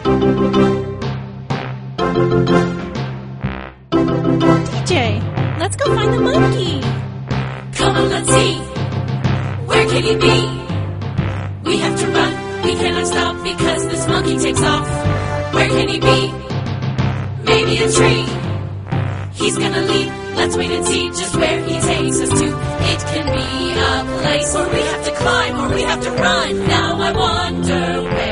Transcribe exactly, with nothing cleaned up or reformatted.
D J, let's go find the monkey. Come on, let's see. Where can he be? We have to run. We cannot stop because this monkey takes off. Where can he be? Maybe a tree. He's gonna leap. Let's wait and see just where he takes us to. It can be a place where we have to climb or we have to run. Now I wonder where